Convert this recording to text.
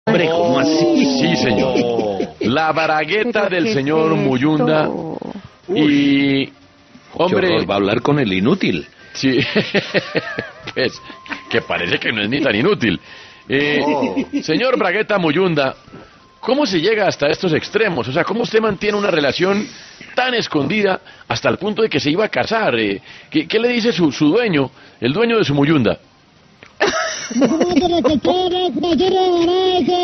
Hombre, ¿cómo así? Sí, señor. La bragueta del señor Muyunda. Y, hombre, va a hablar con el inútil. sí, pues, que parece que no es ni tan inútil. Señor Bragueta Muyunda, ¿cómo se llega hasta estos extremos? O sea, ¿cómo usted mantiene una relación tan escondida hasta el punto de que se iba a casar? ¿Qué le dice su dueño, el dueño de su Muyunda?